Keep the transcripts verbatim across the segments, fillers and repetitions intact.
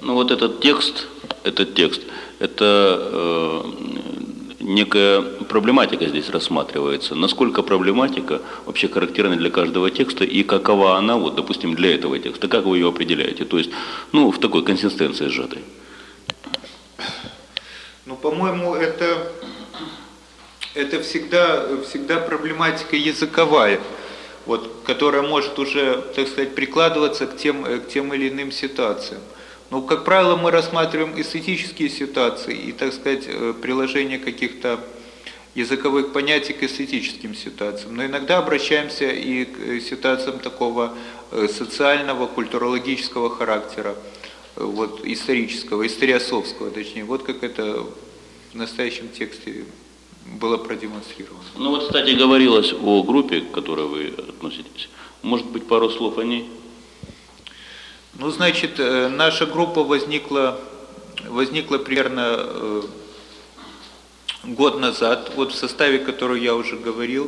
Ну вот этот текст, этот текст, это э, некая проблематика здесь рассматривается. Насколько проблематика вообще характерна для каждого текста и какова она, вот, допустим, для этого текста, как вы ее определяете? То есть, ну, в такой консистенции сжатой. Ну, по-моему, это, это всегда, всегда проблематика языковая, вот, которая может уже, так сказать, прикладываться к тем, к тем или иным ситуациям. Но, как правило, мы рассматриваем эстетические ситуации и, так сказать, приложение каких-то языковых понятий к эстетическим ситуациям. Но иногда обращаемся и к ситуациям такого социального, культурологического характера, вот, исторического, историосовского, точнее, вот как это в настоящем тексте было продемонстрировано. Ну вот, кстати, говорилось о группе, к которой вы относитесь. Может быть, пару слов о ней? Ну, значит, наша группа возникла, возникла примерно год назад, вот в составе, который я уже говорил,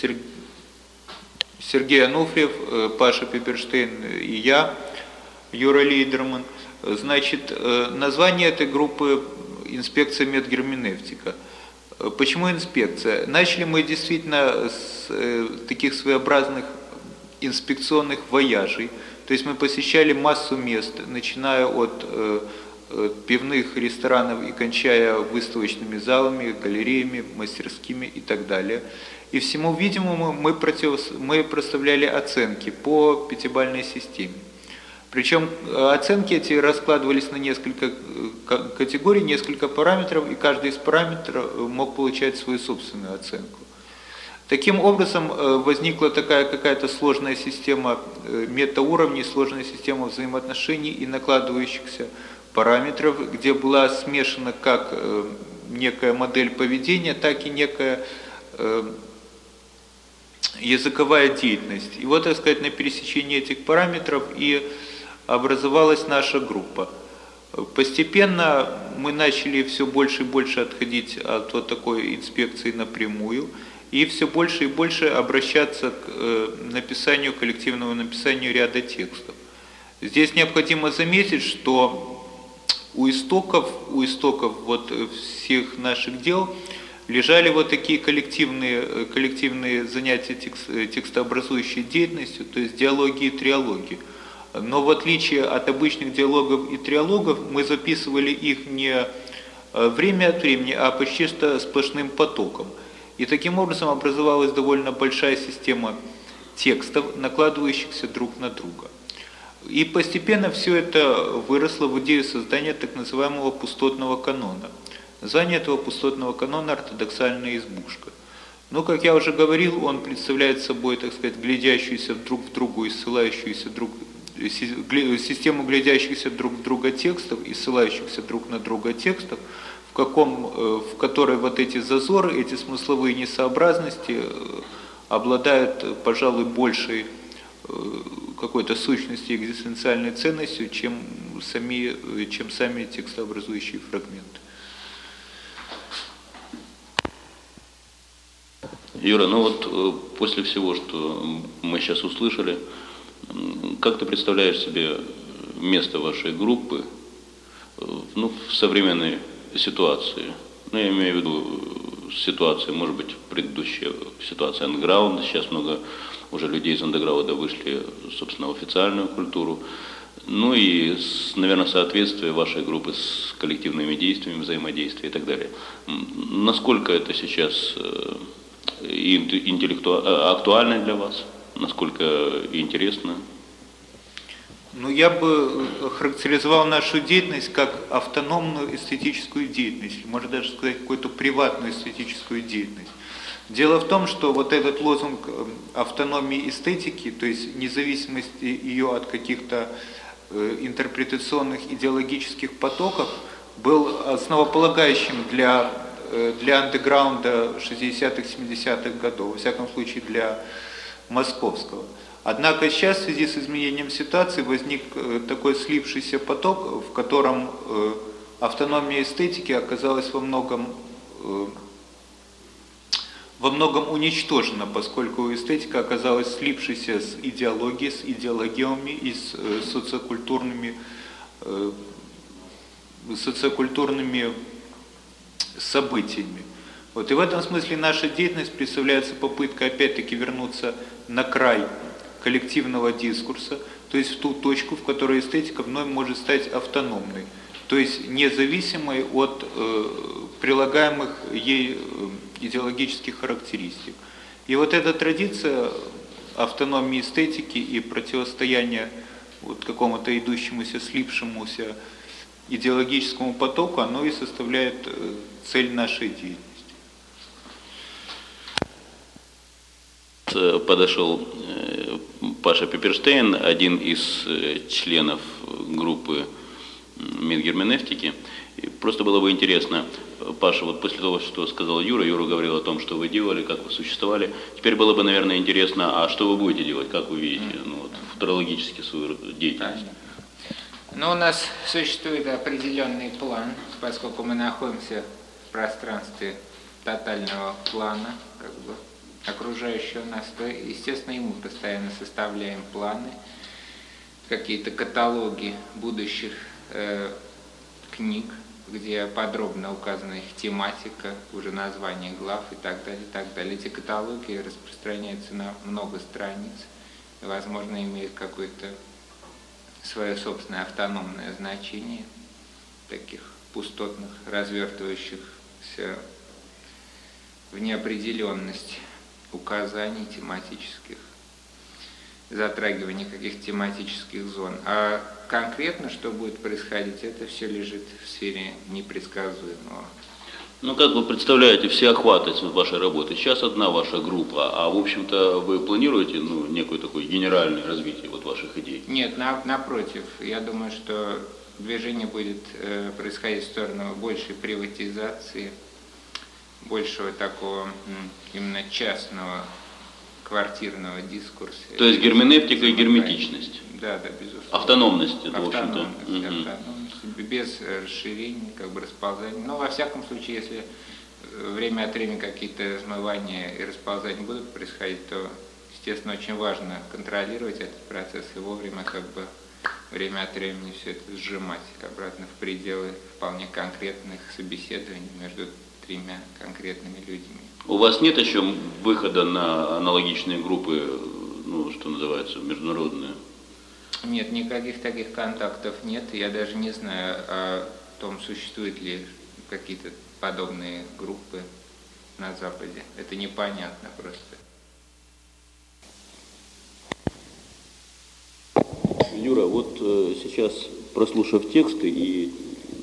Сергей Ануфриев, Паша Пепперштейн и я, Юра Лейдерман. Значит, название этой группы «Инспекция медгерменевтика». Почему инспекция? Начали мы действительно с таких своеобразных инспекционных вояжей. То есть мы посещали массу мест, начиная от пивных ресторанов и кончая выставочными залами, галереями, мастерскими и так далее. И всему видимому мы, против... мы проставляли оценки по пятибалльной системе. Причем оценки эти раскладывались на несколько категорий, несколько параметров, и каждый из параметров мог получать свою собственную оценку. Таким образом возникла такая какая-то сложная система метауровней, сложная система взаимоотношений и накладывающихся параметров, где была смешана как некая модель поведения, так и некая языковая деятельность. И вот, так сказать, на пересечении этих параметров и образовалась наша группа. Постепенно мы начали все больше и больше отходить от вот такой инспекции напрямую и все больше и больше обращаться к написанию, коллективному написанию ряда текстов. Здесь необходимо заметить, что у истоков, у истоков вот всех наших дел лежали вот такие коллективные, коллективные занятия текст, текстообразующей деятельностью, то есть диалоги и триалоги. Но в отличие от обычных диалогов и триалогов, мы записывали их не время от времени, а почти что сплошным потоком. И таким образом образовалась довольно большая система текстов, накладывающихся друг на друга. И постепенно все это выросло в идею создания так называемого пустотного канона. Название этого пустотного канона – ортодоксальная избушка. Но, как я уже говорил, он представляет собой, так сказать, глядящуюся друг в другу и ссылающуюся друг систему глядящихся друг в друга текстов и ссылающихся друг на друга текстов, в, каком, в которой вот эти зазоры, эти смысловые несообразности обладают, пожалуй, большей какой-то сущностью, экзистенциальной ценностью, чем сами, чем сами текстообразующие фрагменты. Юра, ну вот после всего, что мы сейчас услышали, как ты представляешь себе место вашей группы ну, в современной ситуации? Ну, я имею в виду ситуацию, может быть, предыдущая ситуация андеграунда. Сейчас много уже людей из андеграунда вышли, собственно, в официальную культуру. Ну и, наверное, соответствие вашей группы с коллективными действиями, взаимодействием и так далее. Насколько это сейчас интеллектуально актуально для вас? Насколько интересно? Ну, я бы характеризовал нашу деятельность как автономную эстетическую деятельность, можно даже сказать, какую-то приватную эстетическую деятельность. Дело в том, что вот этот лозунг автономии эстетики, то есть независимости ее от каких-то интерпретационных идеологических потоков, был основополагающим для, для андеграунда шестидесятых, семидесятых годов, во всяком случае для московского. Однако сейчас в связи с изменением ситуации возник такой слившийся поток, в котором автономия эстетики оказалась во многом, во многом уничтожена, поскольку эстетика оказалась слившейся с идеологией, с идеологемами и с социокультурными социокультурными событиями. Вот. И в этом смысле наша деятельность представляется попыткой опять-таки вернуться на край коллективного дискурса, то есть в ту точку, в которой эстетика вновь может стать автономной, то есть независимой от э, прилагаемых ей идеологических характеристик. И вот эта традиция автономии эстетики и противостояния вот какому-то идущемуся, слипшемуся идеологическому потоку, оно и составляет э, цель нашей деятельности. Подошел Паша Пепперштейн, один из членов группы медгерменевтики. И просто было бы интересно, Паша, вот после того, что сказал Юра, Юра говорил о том, что вы делали, как вы существовали. Теперь было бы, наверное, интересно, а что вы будете делать, как вы видите, ну, вот, футурологически свою деятельность? Ну, у нас существует определенный план, поскольку мы находимся в пространстве тотального плана, как бы, окружающего нас, то, естественно, и мы постоянно составляем планы, какие-то каталоги будущих э, книг, где подробно указана их тематика, уже название глав и так далее, и так далее. Эти каталоги распространяются на много страниц, и, возможно, имеют какое-то свое собственное автономное значение, таких пустотных, развертывающихся в неопределенность указаний тематических, затрагивания каких-то тематических зон. А конкретно, что будет происходить, это все лежит в сфере непредсказуемого. Ну, как вы представляете всеохватность вашей работы? Сейчас одна ваша группа, а в общем-то вы планируете, ну, некое такое генеральное развитие вот ваших идей? Нет, на, напротив. Я думаю, что движение будет э, происходить в сторону большей приватизации, большего такого именно частного квартирного дискурса. То есть герменевтика и герметичность? Да, да, безусловно. Автономность, это, автономность, в общем-то. Автономность, угу. Без расширения, как бы расползания. Но во всяком случае, если время от времени какие-то смывания и расползания будут происходить, то, естественно, очень важно контролировать этот процесс и вовремя, как бы, время от времени все это сжимать обратно в пределы вполне конкретных собеседований между тремя конкретными людьми. У вас нет еще выхода на аналогичные группы, ну, что называется, международные? Нет, никаких таких контактов нет. Я даже не знаю о том, существуют ли какие-то подобные группы на Западе. Это непонятно просто. Юра, вот э, сейчас, прослушав тексты, и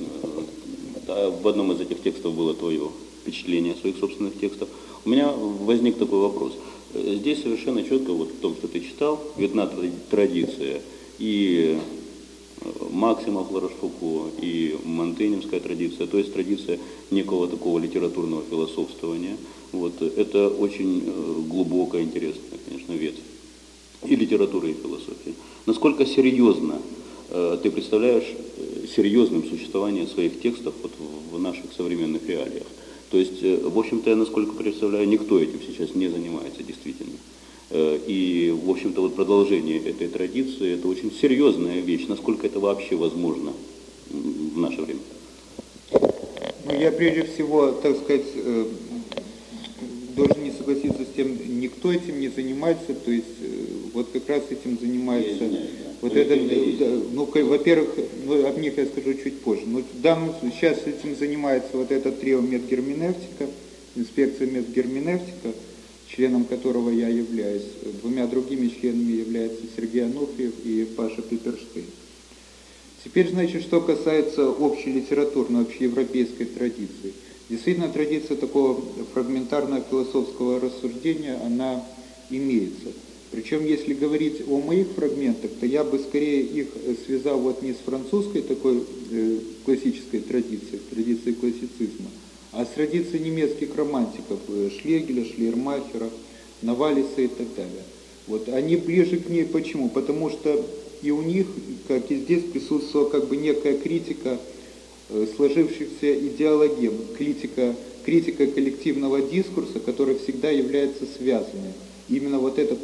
э, в одном из этих текстов было твое впечатление своих собственных текстов, у меня возник такой вопрос. Здесь совершенно четко, вот в том, что ты читал, видна традиция и Максима Флорошфуко, и монтеневская традиция, то есть традиция некого такого литературного философствования. Вот, это очень глубокая, интересная, конечно, ветвь и литературы, и философии. Насколько серьезно э, ты представляешь серьезным существование своих текстов вот, в наших современных реалиях? То есть, э, в общем-то, я, насколько представляю, никто этим сейчас не занимается действительно. Э, и, в общем-то, вот продолжение этой традиции – это очень серьезная вещь. Насколько это вообще возможно в наше время? Ну, я прежде всего, так сказать, э, должен не согласиться с тем, никто этим не занимается, то есть э, вот как раз этим занимается вот этот, да, ну, во-первых, ну, об них я скажу чуть позже, но в данном случае сейчас этим занимается вот это трио медгерменевтика, инспекция медгерменевтика, членом которого я являюсь, двумя другими членами являются Сергей Ануфриев и Паша Пепперштейн. Теперь, значит, что касается общелитературной, общеевропейской традиции. Действительно, традиция такого фрагментарного философского рассуждения, она имеется. Причем, если говорить о моих фрагментах, то я бы скорее их связал вот не с французской такой э, классической традицией, традицией классицизма, а с традицией немецких романтиков, э, Шлегеля, Шлейермахера, Новалиса и так далее. Вот, они ближе к ней. Почему? Потому что и у них, как и здесь, присутствовала как бы некая критика э, сложившихся идеологем, критика, критика коллективного дискурса, который всегда является связанным. Именно вот эта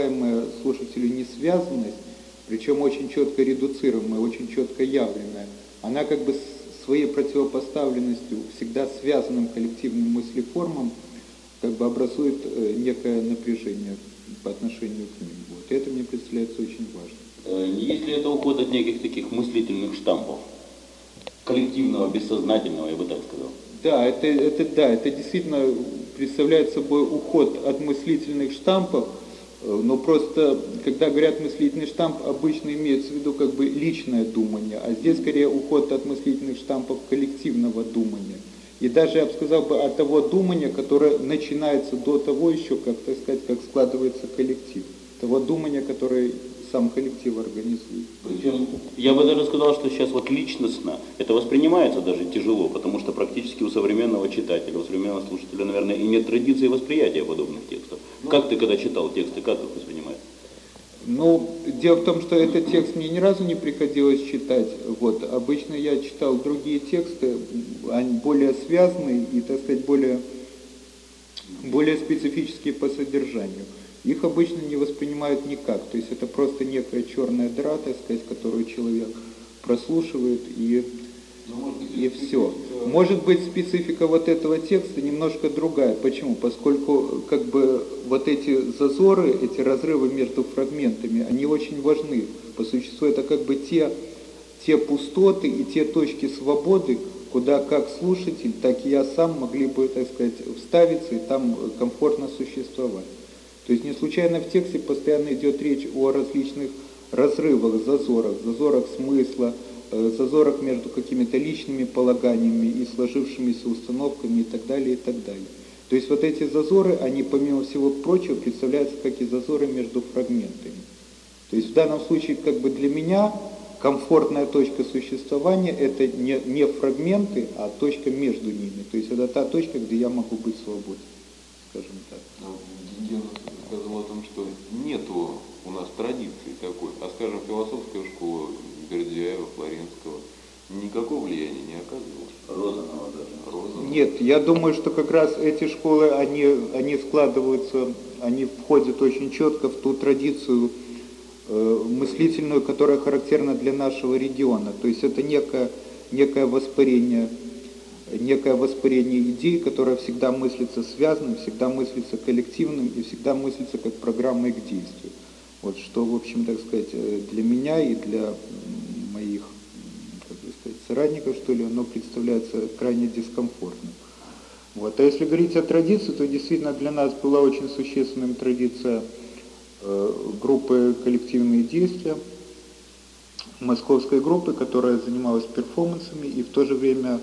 предлагаемая слушателю несвязанность, причем очень четко редуцируемая, очень четко явленная, она как бы своей противопоставленностью всегда связанным коллективным мыслеформам как бы образует некое напряжение по отношению к ним. Вот. И это мне представляется очень важно. Есть ли это уход от неких таких мыслительных штампов? Коллективного, бессознательного, я бы так сказал. Да, это, это, да, это действительно представляет собой уход от мыслительных штампов, но просто, когда говорят мыслительный штамп, обычно имеется в виду как бы личное думание, а здесь скорее уход от мыслительных штампов коллективного думания. И даже, я бы сказал, бы, от того думания, которое начинается до того еще, как, так сказать, как складывается коллектив. Того думания, которое сам коллектив организует. Причем, я бы даже сказал, что сейчас вот личностно это воспринимается даже тяжело, потому что практически у современного читателя, у современного слушателя, наверное, и нет традиции восприятия подобных текстов. Ну, как ты, когда читал тексты, как их воспринимаешь? Ну, дело в том, что этот текст мне ни разу не приходилось читать. Вот. Обычно я читал другие тексты, они более связанные и, так сказать, более, более специфические по содержанию. Их обычно не воспринимают никак. То есть это просто некая черная дыра, так сказать, которую человек прослушивает и, и все. Может быть, специфика вот этого текста немножко другая. Почему? Поскольку как бы вот эти зазоры, эти разрывы между фрагментами, они очень важны. По существу это как бы те, те пустоты и те точки свободы, куда как слушатель, так и я сам могли бы, так сказать, вставиться и там комфортно существовать. То есть не случайно в тексте постоянно идет речь о различных разрывах, зазорах, зазорах смысла, зазорах между какими-то личными полаганиями и сложившимися установками и так далее, и так далее. То есть вот эти зазоры, они помимо всего прочего представляются как и зазоры между фрагментами. То есть в данном случае как бы для меня комфортная точка существования это не, не фрагменты, а точка между ними. То есть это та точка, где я могу быть свободен, скажем так. Я сказал о том, что нету у нас традиции такой, а, скажем, философская школа Бердяева, Флоренского никакого влияния не оказывала. Розанова даже. Розанова. Нет, я думаю, что как раз эти школы, они, они складываются, они входят очень четко в ту традицию э, мыслительную, которая характерна для нашего региона. То есть это некое, некое воспарение некое воспарение идей, которое всегда мыслится связанным, всегда мыслится коллективным и всегда мыслится как программой к действию. Вот что, в общем, так сказать, для меня и для моих, как бы сказать, соратников, что ли, оно представляется крайне дискомфортным. Вот. А если говорить о традиции, то действительно для нас была очень существенным традиция э, группы «Коллективные действия», московской группы, которая занималась перформансами и в то же время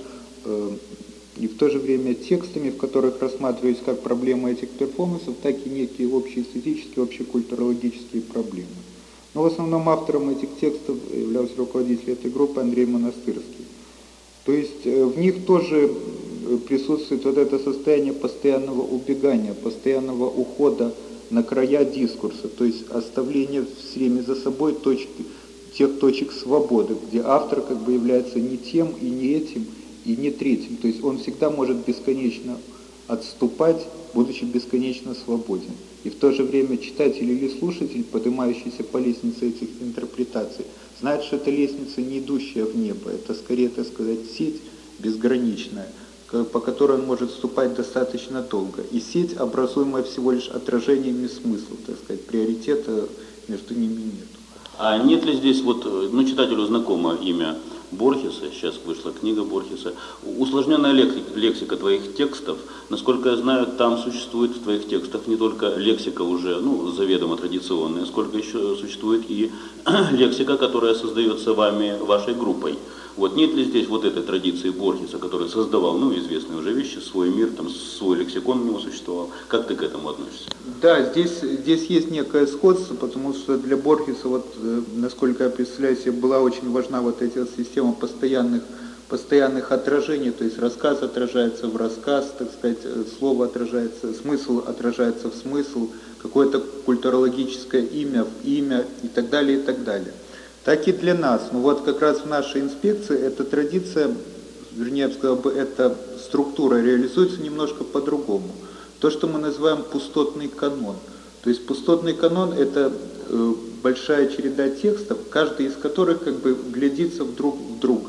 и в то же время текстами, в которых рассматривались как проблемы этих перформансов, так и некие общеэстетические, общекультурологические проблемы. Но в основном автором этих текстов являлся руководитель этой группы Андрей Монастырский. То есть в них тоже присутствует вот это состояние постоянного убегания, постоянного ухода на края дискурса, то есть оставление все время за собой точки, тех точек свободы, где автор как бы является не тем и не этим, и не третьим. То есть он всегда может бесконечно отступать, будучи бесконечно свободен. И в то же время читатель или слушатель, поднимающийся по лестнице этих интерпретаций, знает, что это лестница, не идущая в небо. Это скорее, так сказать, сеть безграничная, по которой он может ступать достаточно долго. И сеть, образуемая всего лишь отражениями смысла, так сказать, приоритета между ними нет. А нет ли здесь, вот, ну, читателю знакомо имя Борхеса, сейчас вышла книга Борхеса, усложненная лексика, лексика твоих текстов, насколько я знаю, там существует в твоих текстах не только лексика уже, ну, заведомо традиционная, сколько еще существует и лексика, которая создается вами, вашей группой. Вот нет ли здесь вот этой традиции Борхеса, который создавал, ну, известные уже вещи, свой мир, там, свой лексикон у него существовал? Как ты к этому относишься? Да, здесь, здесь есть некое сходство, потому что для Борхеса, вот, насколько я представляю себе, была очень важна вот эта система постоянных, постоянных отражений, то есть рассказ отражается в рассказ, так сказать, слово отражается, смысл отражается в смысл, какое-то культурологическое имя в имя и так далее, и так далее. Так и для нас. Ну вот как раз в нашей инспекции эта традиция, вернее, я бы сказал, бы, эта структура реализуется немножко по-другому. То, что мы называем пустотный канон. То есть пустотный канон – это э, большая череда текстов, каждый из которых как бы глядится в друг в друга.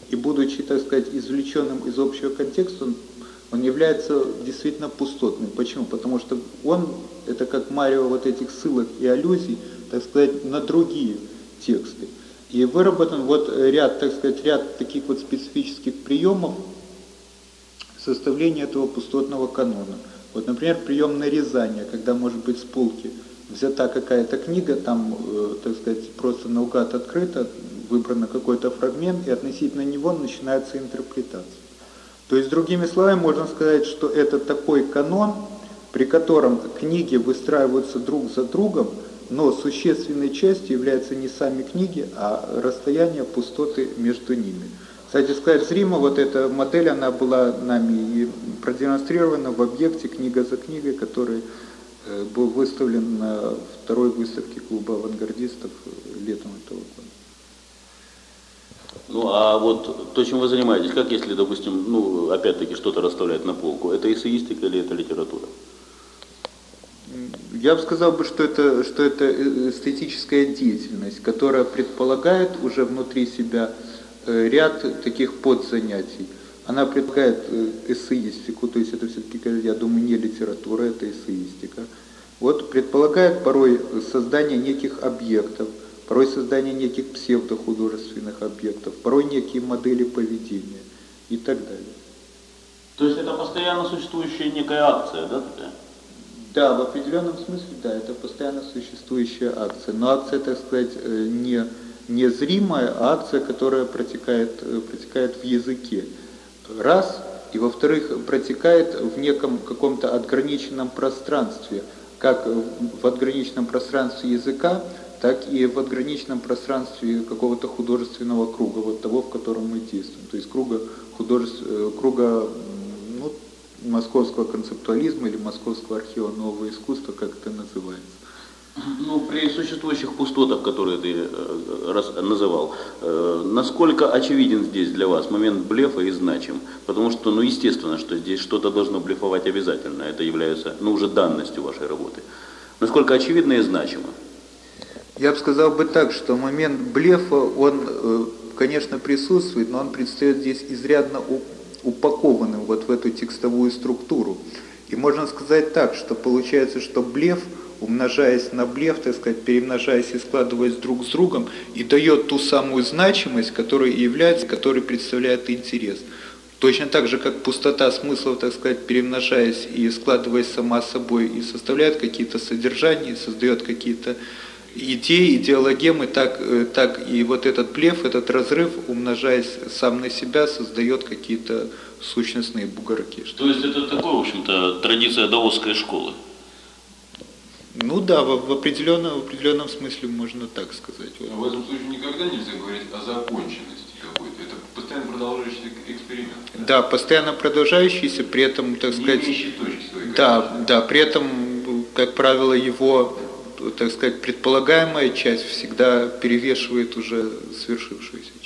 и будучи, так сказать, извлеченным из общего контекста, он, он является действительно пустотным. Почему? Потому что он, это как марево вот этих ссылок и аллюзий, так сказать, на другие тексты. И выработан вот ряд, так сказать, ряд таких вот специфических приемов составления этого пустотного канона. Вот, например, прием нарезания, когда, может быть, с полки взята какая-то книга, там, э, так сказать, просто наугад открыто, выбрано какой-то фрагмент, и относительно него начинается интерпретация. То есть, другими словами, можно сказать, что это такой канон, при котором книги выстраиваются друг за другом, но существенной частью являются не сами книги, а расстояние пустоты между ними. Кстати сказать, зримо вот эта модель, она была нами и продемонстрирована в объекте «Книга за книгой», который был выставлен на второй выставке клуба авангардистов летом этого года. Ну, а вот то, чем вы занимаетесь, как если, допустим, ну, опять-таки, что-то расставлять на полку, это эссеистика или это литература? Я бы сказал, бы, что это, что это эстетическая деятельность, которая предполагает уже внутри себя ряд таких подзанятий. Она предполагает эссеистику, то есть это все-таки, я думаю, не литература, это эссеистика. Вот предполагает порой создание неких объектов, порой создание неких псевдохудожественных объектов, порой некие модели поведения и так далее. То есть это постоянно существующая некая акция, да, такая? Да, в определенном смысле, да, это постоянно существующая акция. Но акция, так сказать, не, не зримая, а акция, которая протекает, протекает в языке. Раз, и во-вторых, протекает в неком каком-то отграниченном пространстве, как в отграниченном пространстве языка, так и в отграниченном пространстве какого-то художественного круга, вот того, в котором мы действуем. То есть круга, художеств... круга ну, московского концептуализма или московского архива нового искусства, как это называется. Ну, при существующих пустотах, которые ты э, раз, называл, э, насколько очевиден здесь для вас момент блефа и значим? Потому что, ну, естественно, что здесь что-то должно блефовать обязательно. Это является, ну, уже данностью вашей работы. Насколько очевидно и значимо? Я бы сказал бы так, что момент блефа, он, конечно, присутствует, но он предстает здесь изрядно упакованным вот в эту текстовую структуру. И можно сказать так, что получается, что блеф, умножаясь на блеф, так сказать, перемножаясь и складываясь друг с другом, и дает ту самую значимость, которая является, которая представляет интерес. Точно так же, как пустота смыслов, так сказать, перемножаясь и складываясь сама собой, и составляет какие-то содержания, создает какие-то идеи, идеологемы, так, так и вот этот блеф, этот разрыв, умножаясь сам на себя, создает какие-то сущностные бугорки. То есть это такое, в общем-то, традиция даосской школы? Ну да, в, в, определенном, в определенном смысле можно так сказать. Но в этом случае никогда нельзя говорить о законченности какой-то. Это постоянно продолжающийся эксперимент. Да, да, постоянно продолжающийся, при этом, так не сказать... имеющий точки своей. Да, да, при этом, как правило, его, так сказать, предполагаемая часть всегда перевешивает уже свершившуюся.